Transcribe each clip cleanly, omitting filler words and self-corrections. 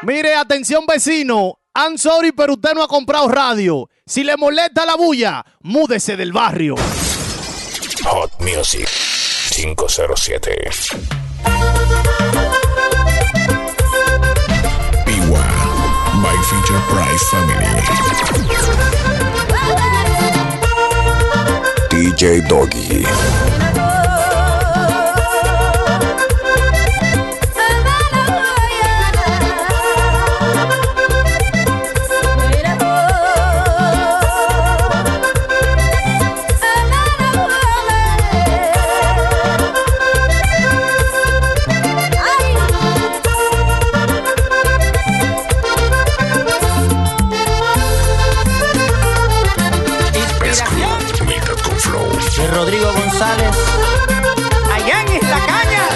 Mire, atención vecino, I'm sorry, pero usted no ha comprado radio. Si le molesta la bulla, múdese del barrio. Hot Music 507. B1 by Feature Price Family. DJ Doggy. Rodrigo González, allá en Isla Caña.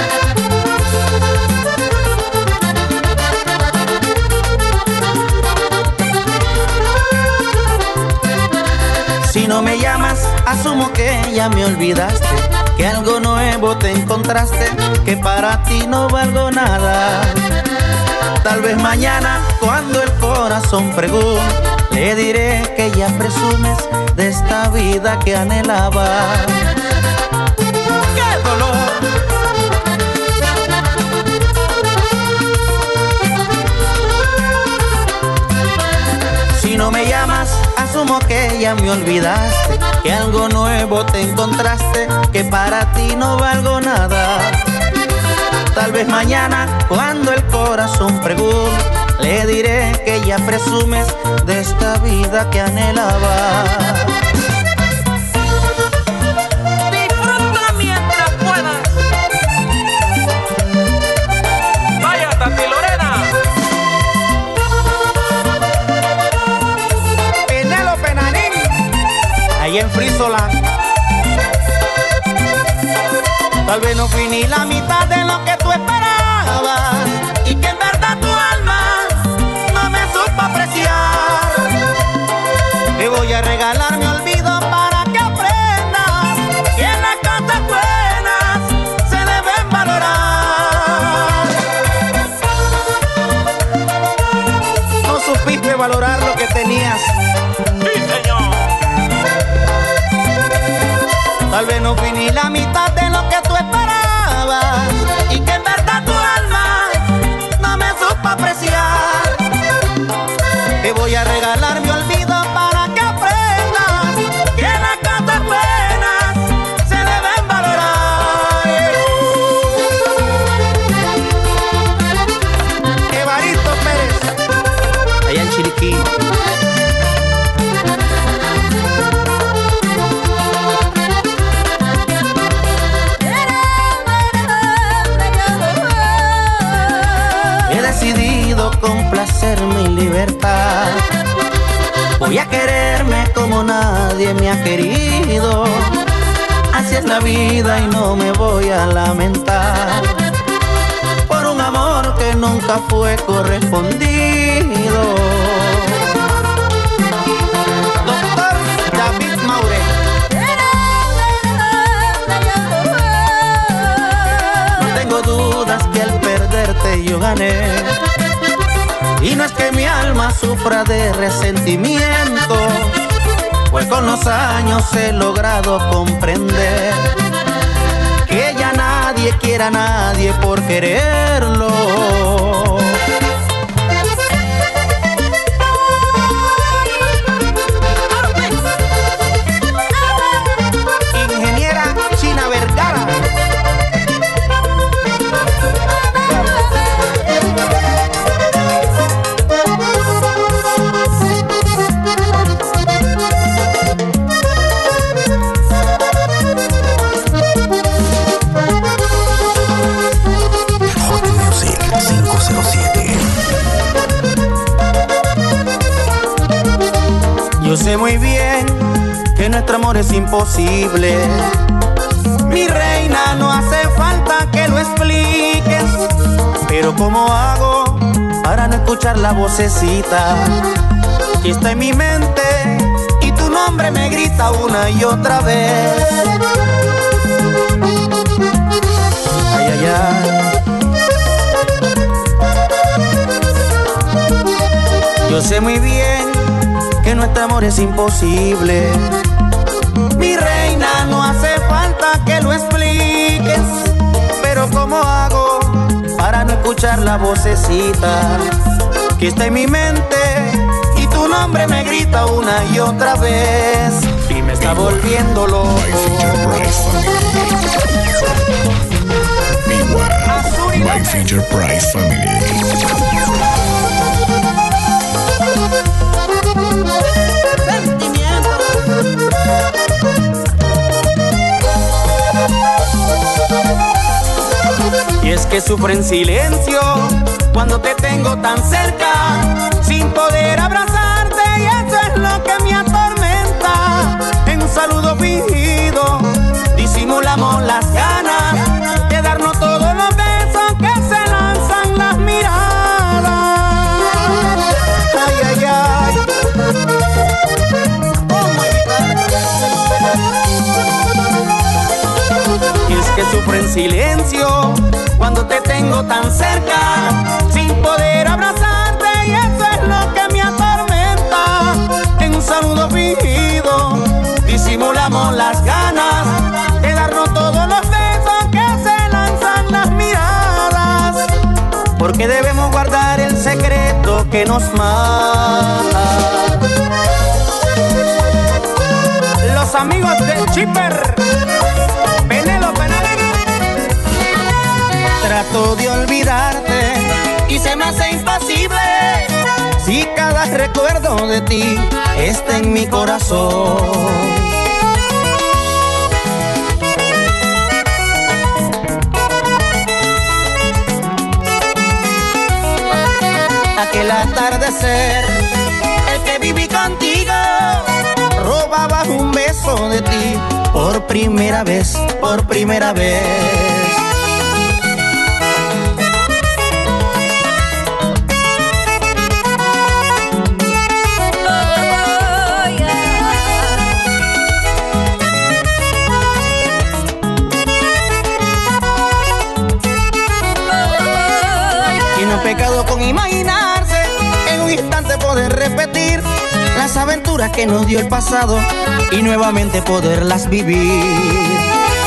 Si no me llamas, asumo que ya me olvidaste, que algo nuevo te encontraste, que para ti no valgo nada. Tal vez mañana, cuando el corazón pregunte, le diré que ya presumes de esta vida que anhelaba. ¡Qué dolor! Si no me llamas, asumo que ya me olvidaste, que algo nuevo te encontraste, que para ti no valgo nada. Tal vez mañana, cuando el corazón pregunte, le diré que ya presumes de esta vida que anhelaba. Disfruta mientras puedas. Vaya, Tati Lorena. Penélope Nanín, ahí en Frisoland. Tal vez no fui ni la mitad de lo que tú esperabas, y que en verdad tu alma no me supo apreciar. Te voy a regalar mi olvido para que aprendas que las cosas buenas se deben valorar. No supiste valorar lo que tenías. ¡Sí, señor! Tal vez no fui ni la mitad de lo que tú esperabas, y que en verdad tu alma no me supo apreciar. Te voy a regalar mi olvido para que aprendas que las cosas buenas se deben valorar. Evaristo Pérez, allá en Chiriquí. Complacer mi libertad. Voy a quererme como nadie me ha querido. Así es la vida y no me voy a lamentar por un amor que nunca fue correspondido. Doctor David Maure. No tengo dudas que al perderte yo gané. Y no es que mi alma sufra de resentimiento, pues con los años he logrado comprender que ya nadie quiere a nadie por quererlo. Ingeniera China Vergara. Yo sé muy bien que nuestro amor es imposible. Mi reina, no hace falta que lo expliques, pero ¿cómo hago para no escuchar la vocecita que está en mi mente y tu nombre me grita una y otra vez? Ay, ay, ay. Yo sé muy bien que nuestro amor es imposible. Mi reina, no hace falta que lo expliques, pero ¿cómo hago para no escuchar la vocecita que está en mi mente y tu nombre me grita una y otra vez y me está volviendo loco? My Feature Price Family. Sentimiento. Y es que sufro en silencio cuando te tengo tan cerca, sin poder abrazarte, y eso es lo que me atormenta. En un saludo fingido disimulamos las ganas de darnos todos los besos que se lanzan las miradas. Ay, ay, ay. ¿Cómo evitar? Y es que sufro en silencio cuando te tengo tan cerca, sin poder abrazarte, y eso es lo que me atormenta. En un saludo fingido disimulamos las ganas de darnos todos los besos que se lanzan las miradas, porque debemos guardar el secreto que nos mata. Los amigos del Chipper, trato de olvidarte y se me hace imposible si cada recuerdo de ti está en mi corazón. Aquel atardecer, el que viví contigo, robaba un beso de ti por primera vez, por primera vez. Pecado con imaginarse en un instante poder repetir las aventuras que nos dio el pasado y nuevamente poderlas vivir.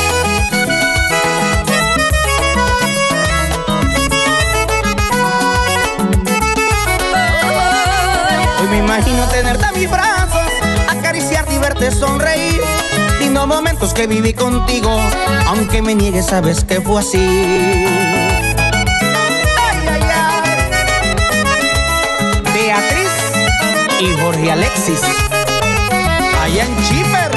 Hoy me imagino tenerte a mis brazos, acariciarte y verte sonreír. Lindos momentos que viví contigo, aunque me niegues, sabes que fue así. Beatriz y Jorge Alexis, allá en Chipper.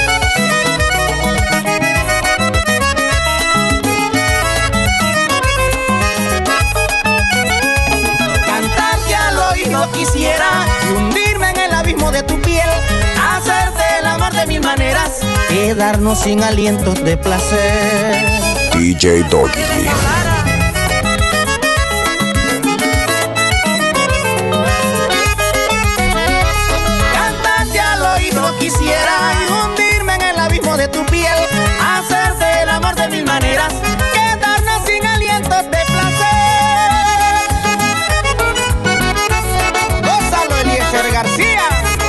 Cantarte al oído quisiera y hundirme en el abismo de tu piel, hacerte el amor de mil maneras, quedarnos sin alientos de placer. DJ Doggy. Quisiera hundirme en el abismo de tu piel, hacerte el amor de mil maneras, quedarnos sin alientos de placer. Gózalo, Eliezer García.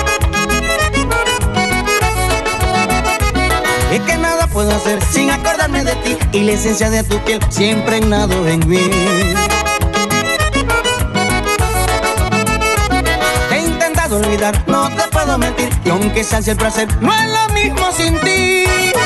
Es que nada puedo hacer sin acordarme de ti, y la esencia de tu piel siempre impregnado en mí. Olvidar, no te puedo mentir, y aunque se hace el placer, no es lo mismo sin ti.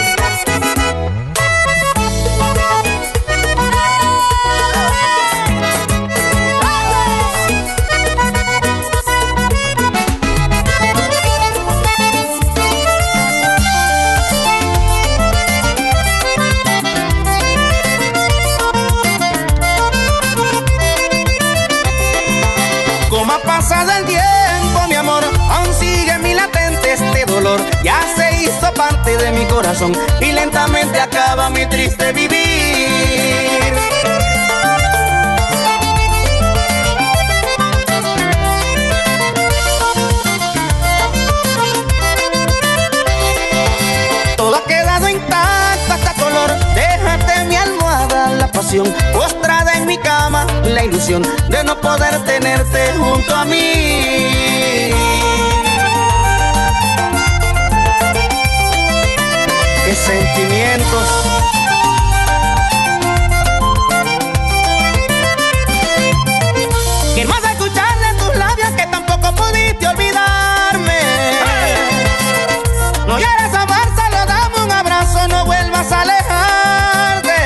¿Cómo ha pasado el tiempo? Mi amor, aún sigue en mi latente este dolor. Ya se hizo parte de mi corazón y lentamente acaba mi triste vivir. Todo ha quedado intacto hasta color. Déjate mi almohada, la pasión postrada en mi cama, la la ilusión de no poder tenerte junto a mí. Qué sentimientos. Quiero más escuchar de tus labios que tampoco pudiste olvidarme. No quieres amar, solo dame un abrazo, no vuelvas a alejarte.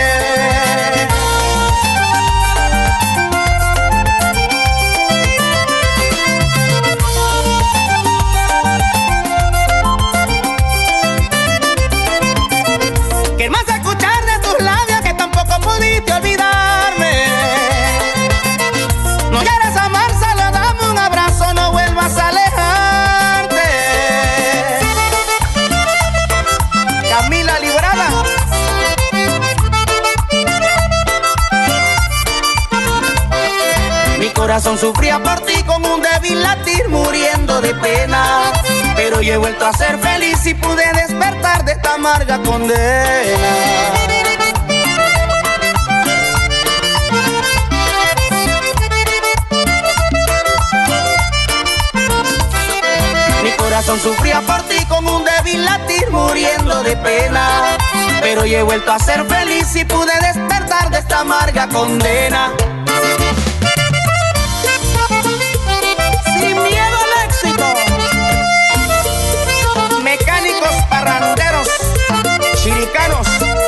Quiero más escuchar de tus labios que tampoco pudiste olvidarme. No quieres amar, solo dame un abrazo, no vuelvas a alejarte. Camila Librada. Mi corazón sufría por ti con un débil latir, muriendo de pena. Pero yo he vuelto a ser feliz y pude despertar de esta amarga condena. Mi corazón sufría por ti con un débil latir, muriendo de pena. Pero yo he vuelto a ser feliz y pude despertar de esta amarga condena. Sin miedo al éxito. Mecánicos parranderos, chiricanos.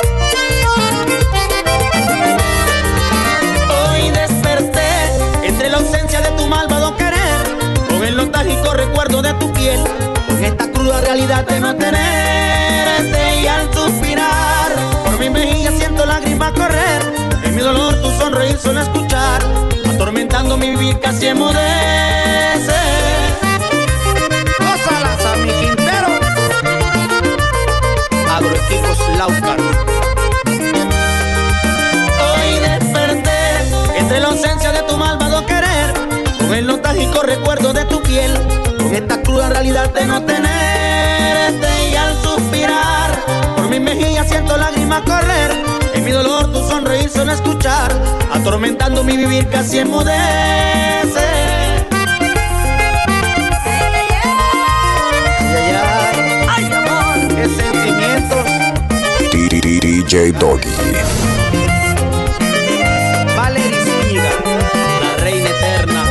Hoy desperté entre la ausencia de tu malvado querer, con el nostálgico recuerdo de tu piel, con esta cruda realidad de no tenerte. Y al suspirar por mi mejilla siento lágrimas correr, en mi dolor tu sonreír suena escuchar, atormentando mi vivir casi emudece. Gózalas a mi Quintero, Agroequipos Laucar. Hoy desperté entre la ausencia de tu malvado querer, con el nostálgico recuerdo de tu piel, con esta cruda realidad de no tenerte. Y al suspirar por mi mejilla siento lágrimas correr, en mi dolor tu sonreír suena escuchar, atormentando mi vivir casi enmudece. Ay, amor, qué sentimientos. DJ Doggy. Valery Zúñiga, la reina eterna.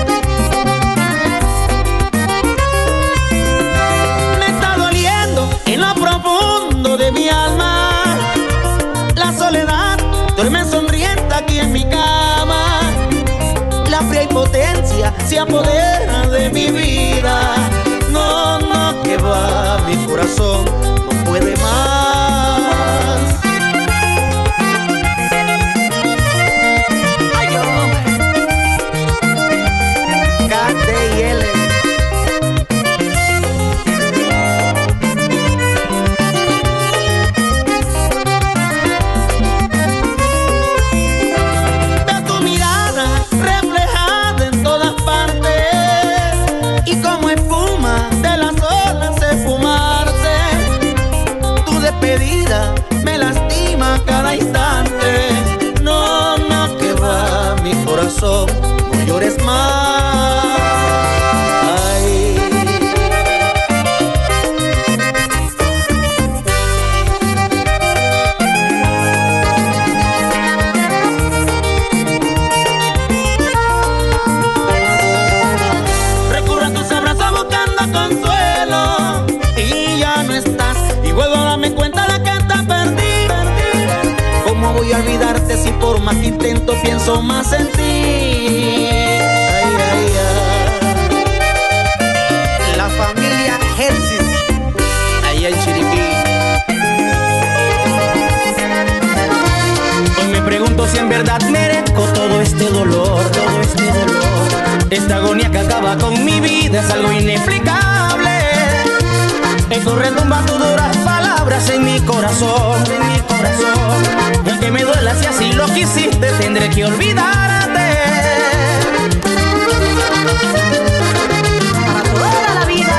Me está doliendo en lo profundo de mi alma. La soledad duerme sonriente aquí en mi cama. La fría impotencia se apodera de mi vida. No, no, que va, mi corazón no puede más. Ay, hombre. KTL. Veo tu mirada reflejada en todas partes, y como espuma de las olas esfumarse, tu despedida me lastima cada instante. No, no, que va, mi corazón, no llores más. Ay. Recurro a tus abrazos buscando consuelo, y ya no estás, y vuelvo a darme cuenta de que te perdí. ¿Cómo voy a olvidarte si por más que intento pienso más en ti? Ay, ay, ay. La familia Hersis, allá en Chiriquí. Hoy me pregunto si en verdad merezco todo este dolor, todo este dolor. Esta agonía que acaba con mi vida es algo inexplicable. Eco retumba tus duras palabras en mi corazón, en mi corazón. Y aunque me duela si así lo quisiste, tendré que olvidarte. Para toda la vida.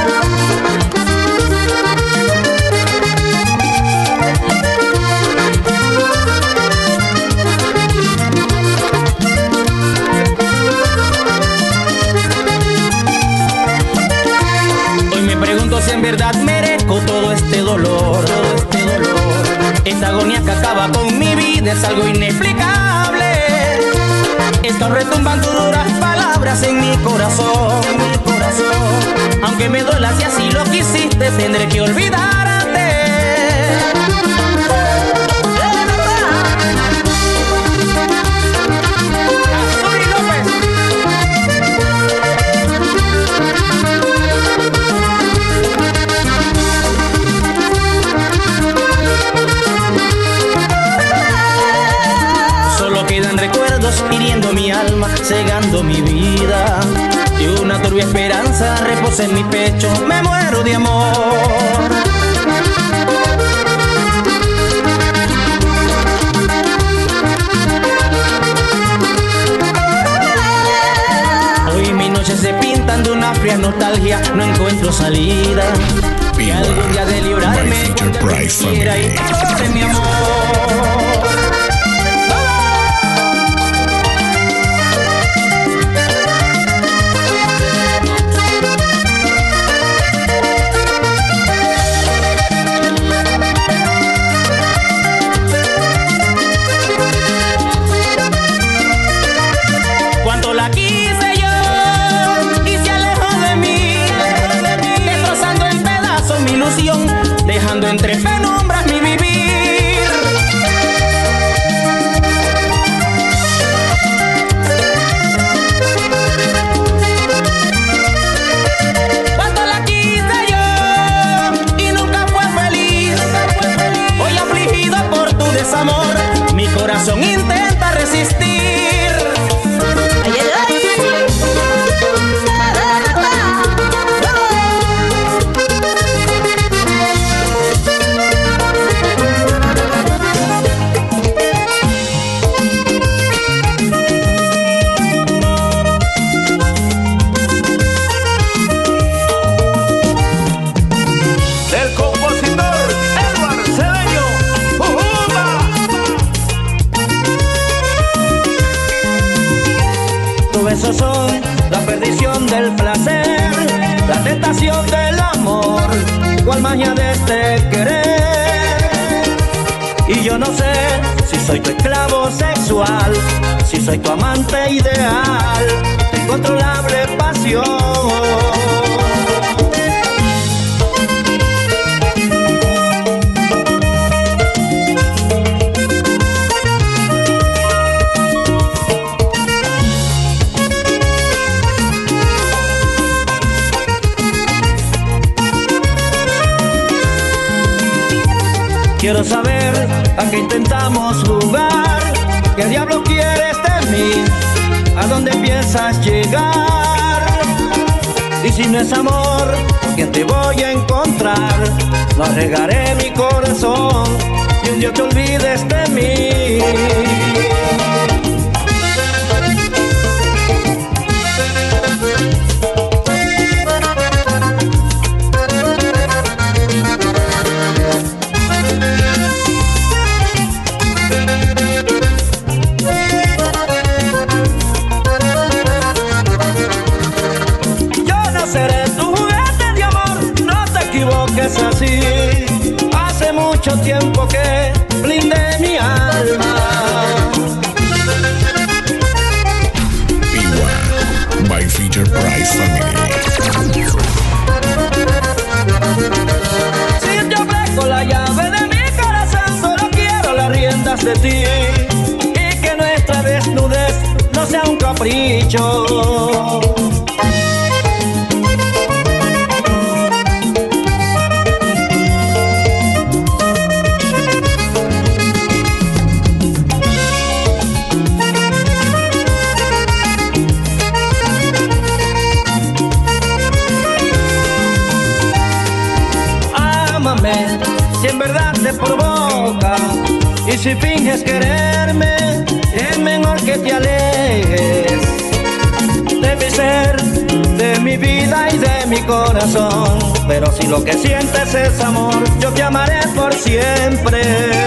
vida es algo inexplicable. Están retumbando duras palabras en mi corazón, Aunque me duela, si así lo quisiste, tendré que olvidarte. Azuri López. Solo quedan recuerdos hiriendo mi alma, cegando mi vida. Y una turbia esperanza reposa en mi pecho, me muero de amor. Hoy mis noches se pintan de una fría nostalgia, no encuentro salida. Y algún día de librarme quiera y de mi amor. Dejando entre penumbras mi vivir. Cuánto la quise yo y nunca fue feliz. Hoy afligido por tu desamor, mi corazón intenta resistir. Esos son la perdición del placer, la tentación del amor, cual magia de este querer. Y yo no sé si soy tu esclavo sexual, si soy tu amante ideal, tu incontrolable pasión. Quiero saber a qué intentamos jugar, qué diablo quieres de mí, a dónde piensas llegar. Y si no es amor, ¿con quién te voy a encontrar? No arriesgaré mi corazón y un día te olvides de mí. Es así, hace mucho tiempo que blindé mi alma. B1, My Feature Price Family. Si yo ofrezco la llave de mi corazón, solo quiero las riendas de ti, y que nuestra desnudez no sea un capricho. Si en verdad te provoca y si finges quererme, es mejor que te alejes de mi ser, de mi vida y de mi corazón. Pero si lo que sientes es amor, yo te amaré por siempre.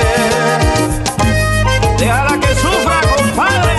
Déjala que sufra, compadre.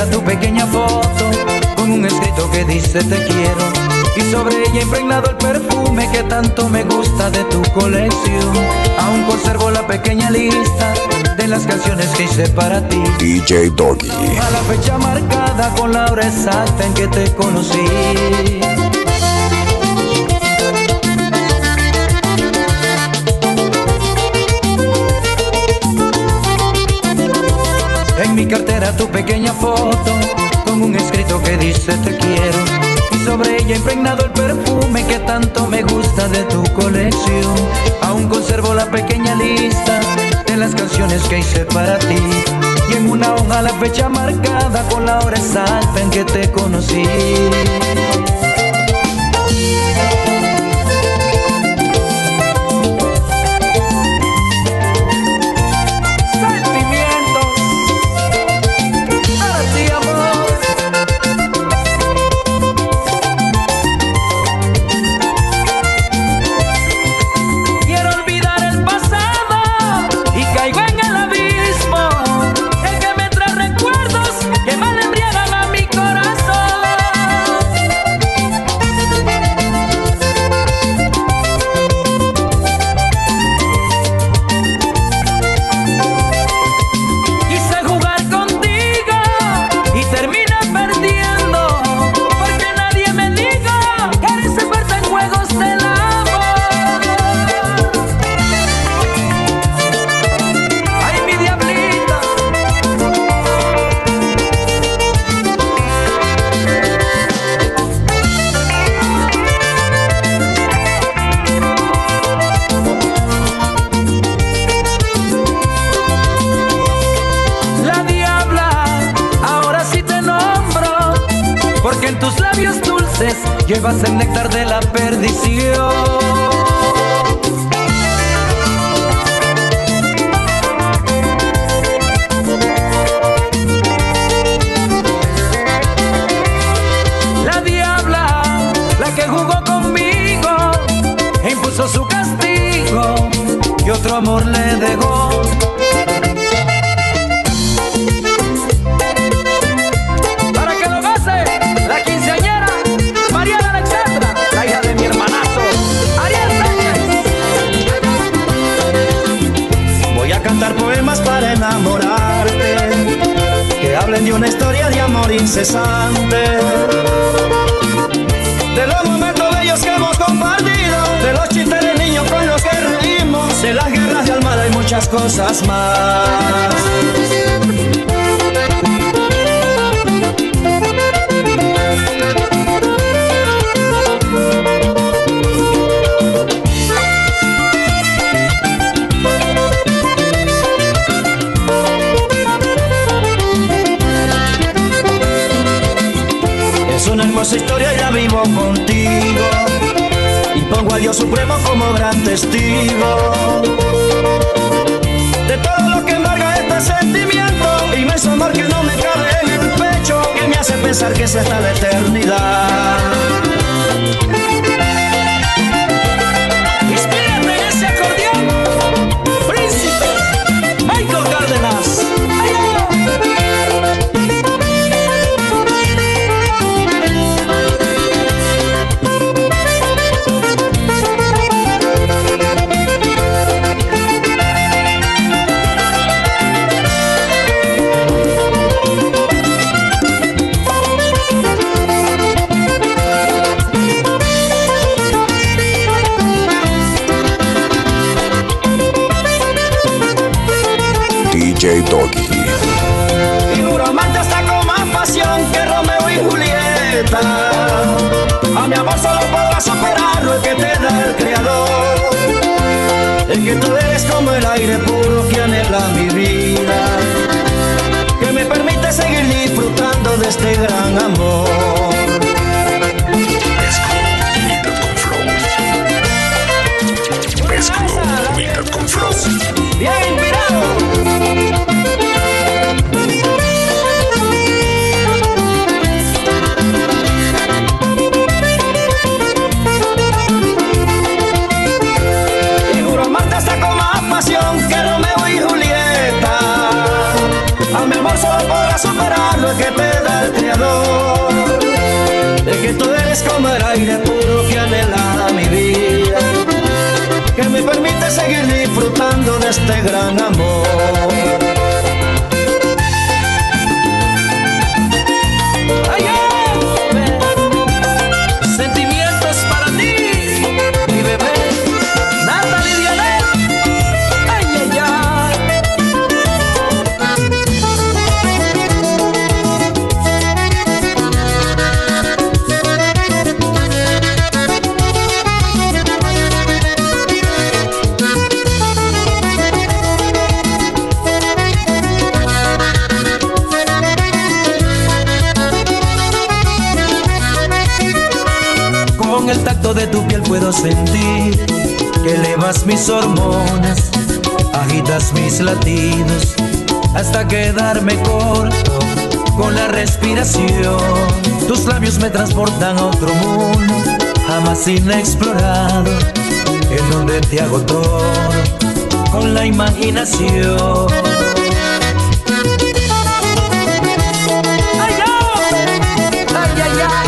cartera tu pequeña foto con un escrito que dice te quiero, y sobre ella impregnado el perfume que tanto me gusta de tu colección. Aún conservo la pequeña lista de las canciones que hice para ti. DJ Doggy. A la fecha marcada con la hora exacta en que te conocí. En mi cartera tu pequeña foto con un escrito que dice te quiero, y sobre ella impregnado el perfume que tanto me gusta de tu colección. Aún conservo la pequeña lista de las canciones que hice para ti, y en una hoja la fecha marcada con la hora exacta en que te conocí. Llevas el néctar de la perdición. La diabla, la que jugó conmigo, e impuso su castigo y otro amor le dejó. Poemas para enamorarte, que hablen de una historia de amor incesante, de los momentos bellos que hemos compartido, de los chistes de niños con los que reímos, de las guerras de Almada y muchas cosas más. Es una hermosa historia y la vivo contigo, y pongo a Dios Supremo como gran testigo de todo lo que embarga este sentimiento, inmenso amor que no me cabe en el pecho, que me hace pensar que es hasta la eternidad. Inspírate en ese acordeón, príncipe Michael Cárdenas. DJ Doggy. Y juro amarte hasta con más pasión que Romeo y Julieta. A mi amor solo podrás superarlo, el que te da el Creador, el que tú eres como el aire puro que anhela mi vida, que me permite seguir disfrutando de este gran amor. Humildad con flow. Bien inspirado. Y juro amarte hasta con más pasión que Romeo y Julieta. A mi amor solo podrás superarlo, el que te da el Creador, de que tú eres como el aire puro que anhela mi vida, que me permite seguir disfrutando de este gran amor. Ay, sentimientos para ti, mi bebé, Natalie Dianet. Ay, ay, ay. Con el tacto de tu piel puedo sentir que elevas mis hormonas, agitas mis latidos hasta quedarme corto con la respiración. Tus labios me transportan a otro mundo jamás inexplorado, en donde te hago todo con la imaginación. Ay, ay, ay, ay, ay.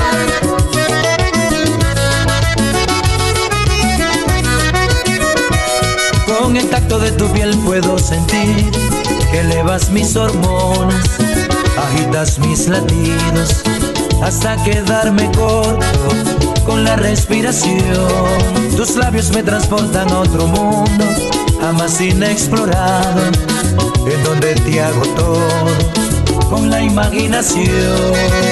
Con el tacto de tu piel puedo sentir que elevas mis hormonas, agitas mis latidos hasta quedarme corto con la respiración. Tus labios me transportan a otro mundo jamás inexplorado, en donde te hago todo con la imaginación.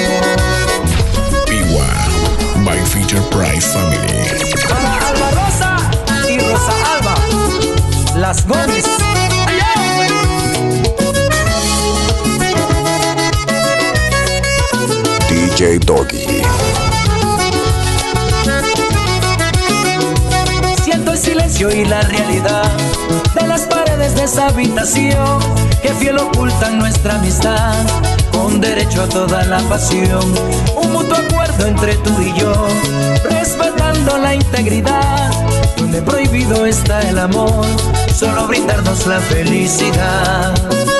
P1 My Feature Price Family. Para Alba Rosa y Rosa Alba, Las Gómez. DJ Doggy. Siento el silencio y la realidad de las paredes de esa habitación que fiel ocultan nuestra amistad, con derecho a toda la pasión. Un mutuo acuerdo entre tú y yo, respetando la integridad, donde prohibido está el amor, solo brindarnos la felicidad.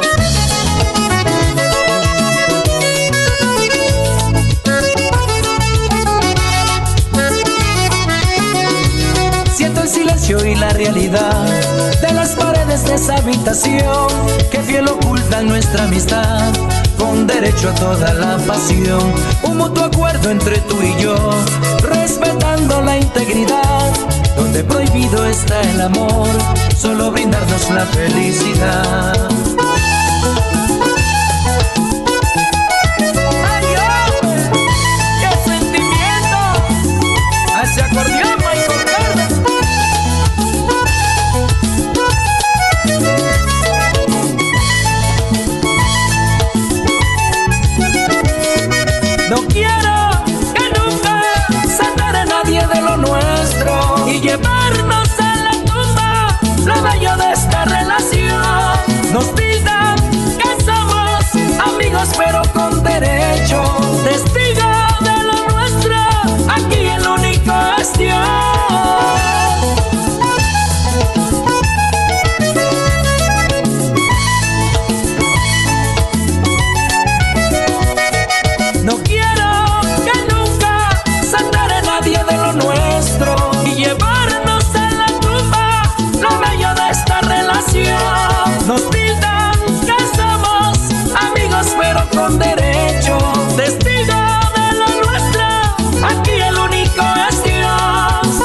Siento el silencio y la realidad de las paredes de esa habitación que fiel ocultan nuestra amistad, con derecho a toda la pasión. Un mutuo acuerdo entre tú y yo, respetando la integridad, donde prohibido está el amor, solo brindarnos la felicidad. ¡Ay, hombre! ¡Qué sentimiento! ¡A ese acordeón, Michael Verde! No quiero que nunca se entere nadie de lo nuestro y llevarnos a la tumba lo bello de esta relación. Nos digan que somos amigos pero con derecho, testigo de lo nuestro, aquí el único es Dios. No quiero que nunca se entere nadie de lo nuestro y llevarnos a la tumba lo bello de esta relación. Nos tildan que somos amigos pero con derecho, testigo de lo nuestro, aquí el único es Dios.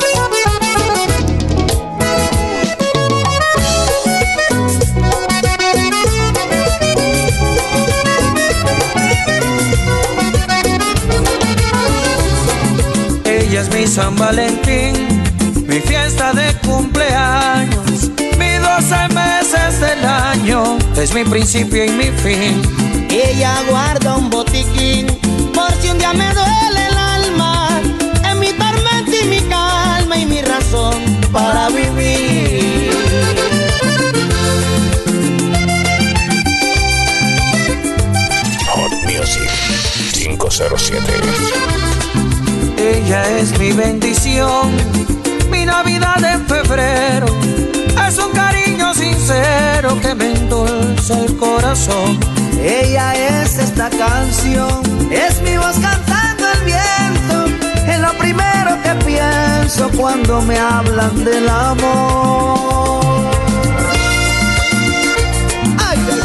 Ella es mi San Valentín, mi fiesta de cumpleaños, mis 12 meses del año, es mi principio y mi fin. Ella guarda un botiquín por si un día me duele el alma, es mi tormenta y mi calma y mi razón para vivir. Hot Music 507. Ella es mi bendición, mi Navidad en febrero, es un cariño sincero que me endulza el corazón. Ella es esta canción, es mi voz cantando al viento, es lo primero que pienso cuando me hablan del amor. Ay, ay,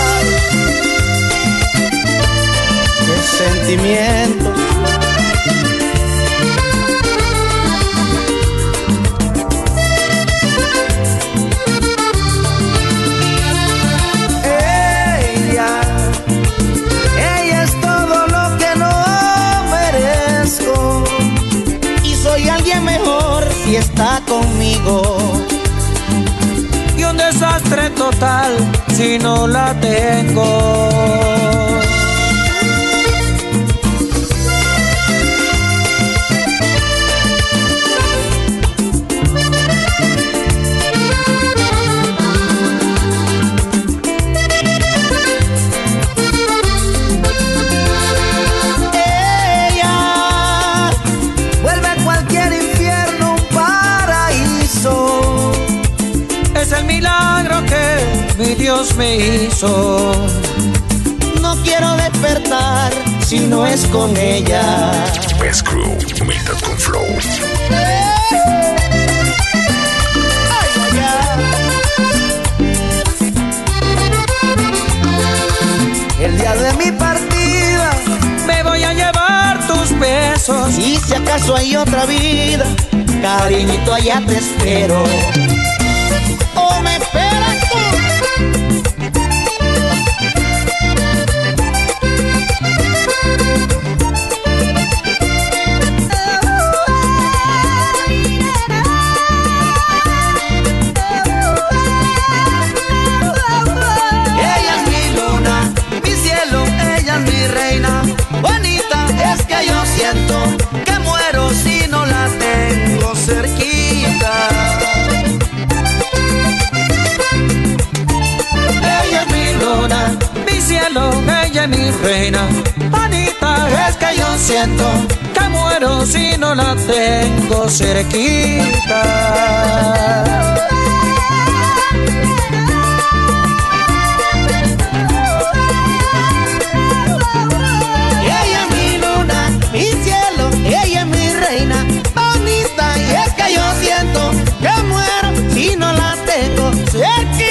ay, qué sentimiento. Y está conmigo. Y un desastre total si no la tengo. Mi Dios me hizo. No quiero despertar si no es con ella. Best Crew, humildad con flow. Ay, ay, ay. El día de mi partida me voy a llevar tus besos. Y si acaso hay otra vida, cariñito, allá te espero. ¿O me esperas tú? Ella es mi luna, mi cielo, ella es mi reina. Bonita es que yo siento que muero si no la tengo cerquita. Mi cielo, ella es mi reina. Bonita es que yo siento que muero si no la tengo cerquita. Ella es mi luna, mi cielo, ella es mi reina. Bonita y es que yo siento que muero si no la tengo cerquita.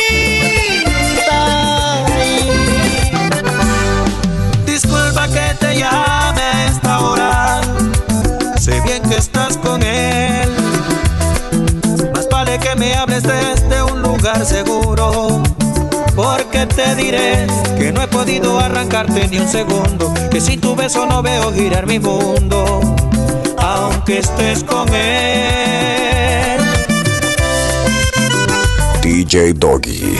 Que te llame a esta hora, sé bien que estás con él. Más vale que me hables desde un lugar seguro, porque te diré que no he podido arrancarte ni un segundo, que sin tu beso no veo girar mi mundo, aunque estés con él. DJ Doggy.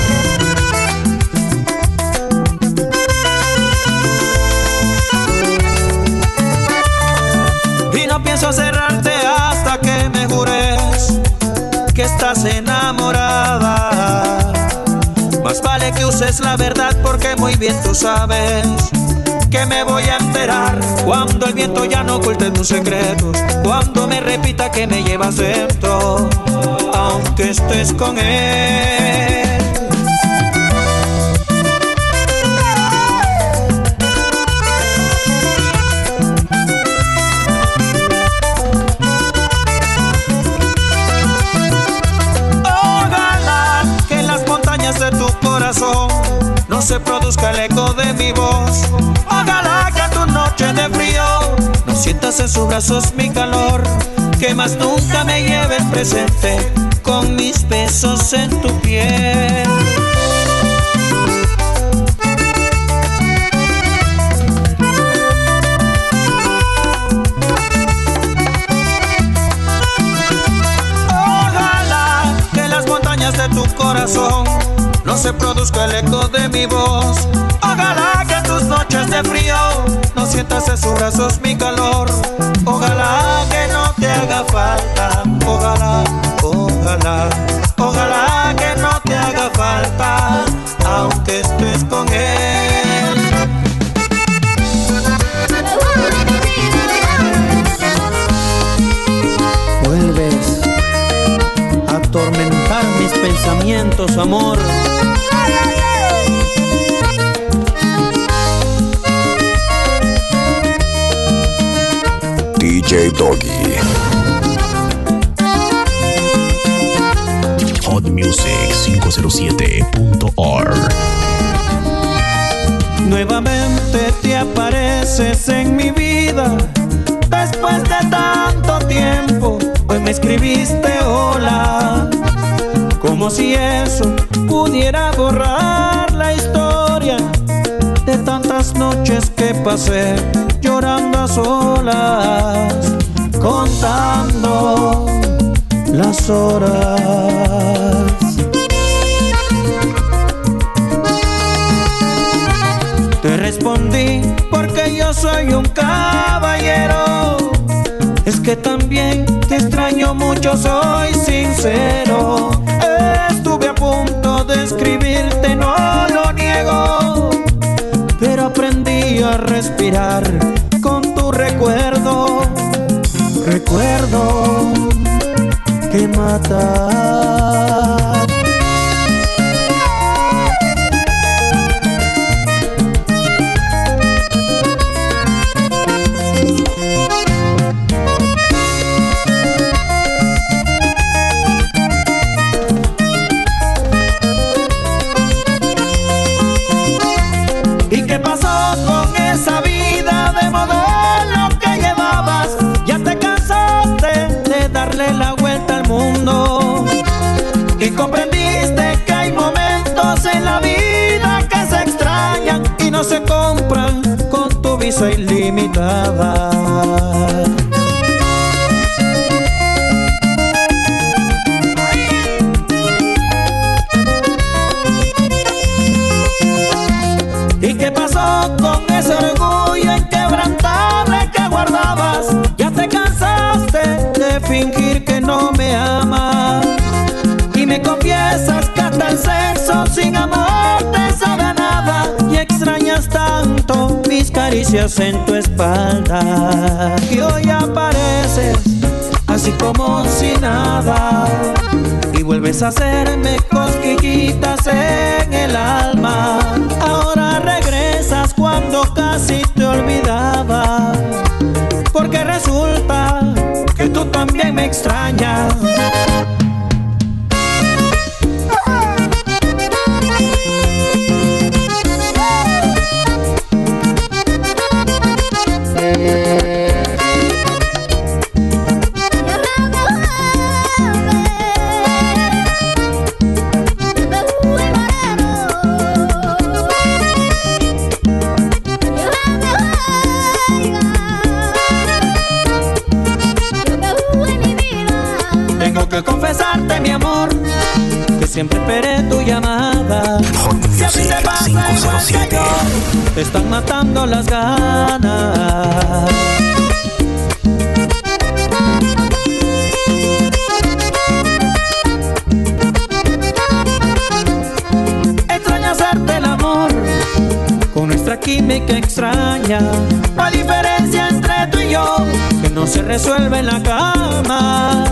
No pienso cerrarte hasta que me jures que estás enamorada. Más vale que uses la verdad porque muy bien tú sabes que me voy a enterar cuando el viento ya no oculte tus secretos, cuando me repita que me llevas dentro, aunque estés con él. De tu corazón no se produzca el eco de mi voz. Ojalá que a tu noche de frío no sientas en sus brazos mi calor, que más nunca me lleves presente con mis besos en tu piel. Ojalá que las montañas de tu corazón no se produzca el eco de mi voz. Ojalá que en tus noches de frío no sientas en sus brazos mi calor. Ojalá que no te haga falta. Ojalá, ojalá, ojalá que no te haga falta, aunque estés con él. Vuelves a atormentar mis pensamientos, amor. Doggy. hotmusic507.org. Nuevamente te apareces en mi vida. Después de tanto tiempo, hoy me escribiste hola. Como si eso pudiera borrar la historia de tantas noches que pasé llorando a solas, contando las horas. Te respondí porque yo soy un caballero. Es que también te extraño mucho, soy sincero. Estuve a punto de escribirte, no lo niego, pero aprendí a respirar con tu recuerdo. Recuerdo que mata. La vuelta al mundo y comprendiste que hay momentos en la vida que se extrañan y no se compran con tu visa ilimitada. ¿Y qué pasó con ese orgullo inquebrantable que guardabas? Ya te cansaste de fingir que no me amas y me confiesas que hasta el sexo sin amor te sabe a nada y extrañas tanto mis caricias en tu espalda. Y hoy apareces así como si nada y vuelves a hacerme cosquillitas en el alma. Ahora regresas cuando casi te olvidaba, porque resulta que tú también me extrañas. Tengo que confesarte, mi amor, que siempre esperé tu llamada. Si a ti te pasa igual que yo, te están matando las ganas. Extraño hacerte el amor con nuestra química extraña. No hay diferencia entre tú y yo que no se resuelve en la cama.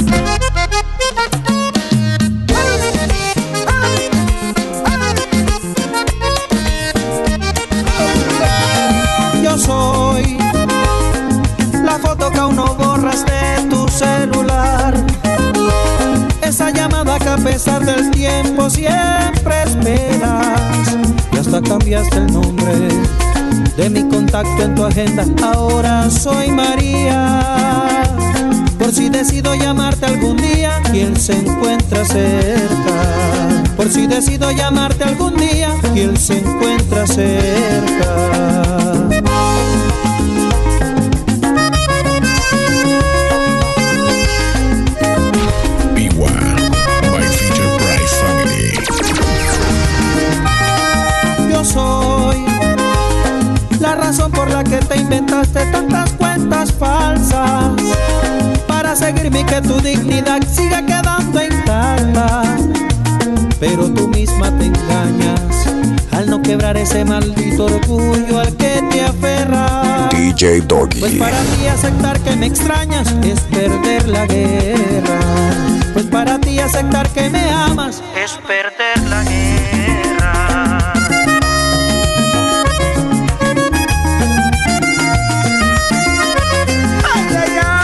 Yo soy la foto que aún no borras de tu celular, esa llamada que a pesar del tiempo siempre esperas, y hasta cambiaste el nombre de mi contacto en tu agenda. Ahora soy María, por si decido llamarte algún día y él se encuentra cerca. Por si decido llamarte algún día y él se encuentra cerca. Yo soy la razón por la que te inventaste tantas cuentas falsas para seguirme y que tu dignidad siga quedando intacta. Pero tú misma te engañas al no quebrar ese maldito orgullo al que te aferras. DJ Doggy. Pues para ti aceptar que me extrañas es perder la guerra. Pues para ti aceptar que me amas es perder la guerra. Ay, ay, ay.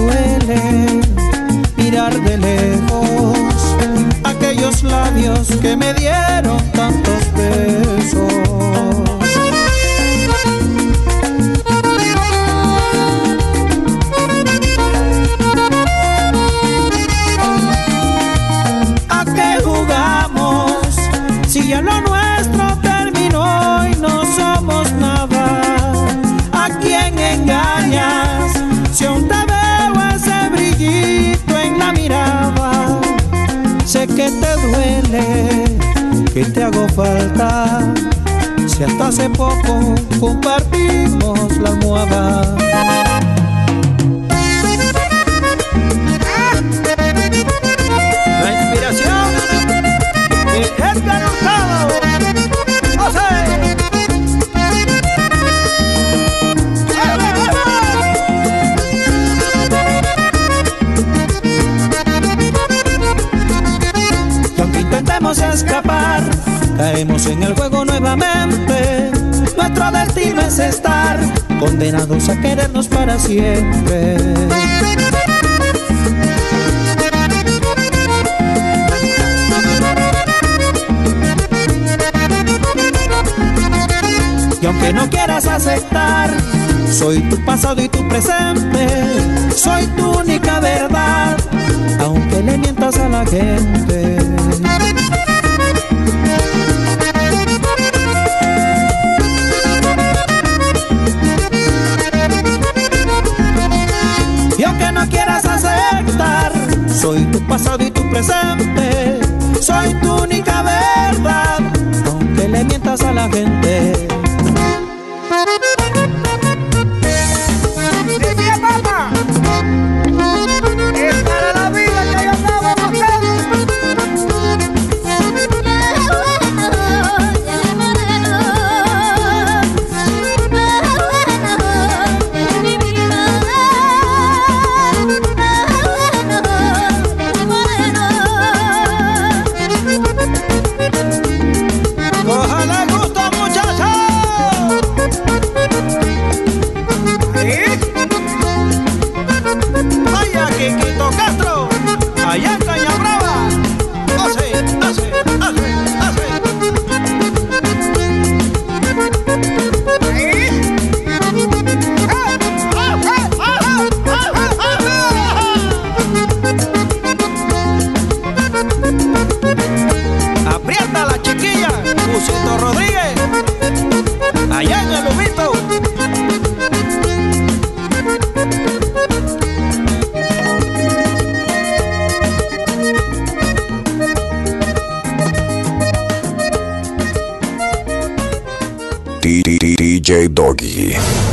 duele mirar de lejos aquellos labios que me dieron tantos besos. ¿A qué jugamos si ya lo nuestro terminó y no somos nada? ¿A quién engañas si aún te veo ese brillito en la mirada? Sé que te duele, que te hago falta, si hasta hace poco compartimos la almohada. La inspiración de Edgar Hurtado. Y aunque intentemos escapar, caemos en el juego nuevamente. Nuestro destino es estar condenados a querernos para siempre. Y aunque no quieras aceptar, soy tu pasado y tu presente, soy tu única verdad, aunque le mientas a la gente. Y aunque no quieras aceptar, soy tu pasado y tu presente, soy tu única verdad, aunque le mientas a la gente. Decía papá, es para la vida que yo andaba buscando. Ojalá gusto, muchachos. Vaya Quiquito Castro, allá en Caña Brava. Hace. Aprieta la chiquilla, Cusito Rodríguez, allá en el Lubito. DJ Doggy.